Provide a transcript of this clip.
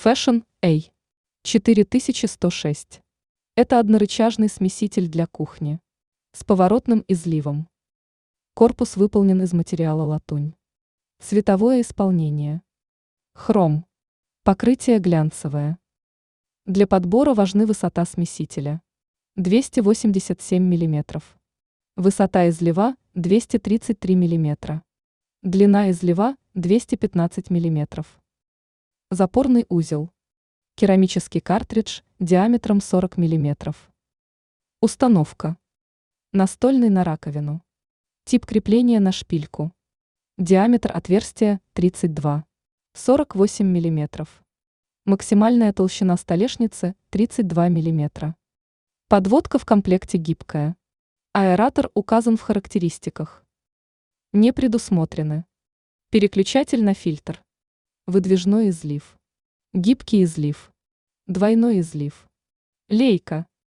Fashion A 4106. Это однорычажный смеситель для кухни с поворотным изливом. Корпус выполнен из материала латунь. Цветовое исполнение. Хром. Покрытие глянцевое. Для подбора важны высота смесителя 287 мм, высота излива 233 мм, длина излива 215 мм. Запорный узел. Керамический картридж диаметром 40 мм. Установка. Настольный на раковину. Тип крепления на шпильку. Диаметр отверстия 32-48 мм. Максимальная толщина столешницы 32 мм. Подводка в комплекте гибкая. Аэратор указан в характеристиках. Не предусмотрены. Переключатель на фильтр. Выдвижной излив. Гибкий излив. Двойной излив. Лейка.